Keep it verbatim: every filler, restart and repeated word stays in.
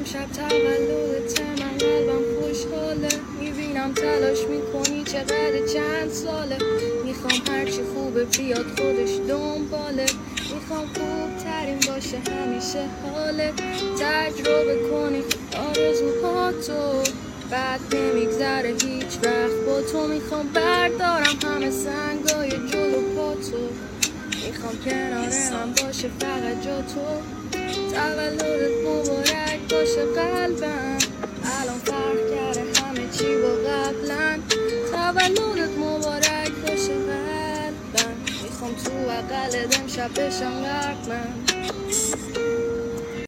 امشب تولدت، من قلبم خوشحاله. میبینم تلاش میکنی چقدر چند ساله. میخوام هرچی خوبه بیاد خودش دنباله. میخوام خوب ترین باشه همیشه حالت. تجربه کنی آرزوهاتو، بعد نمیگذره هیچ وقت با تو. میخوام بردارم همه سنگای جلو پاتو. میخوام کنار من باشه فقط جا تو. تولدت مبارک باشه قلبم، الان فرق کرده همه چی با قبلا. تولدت مبارک باشه قلبم، میخوام تو بغلت امشب بشم غرق من.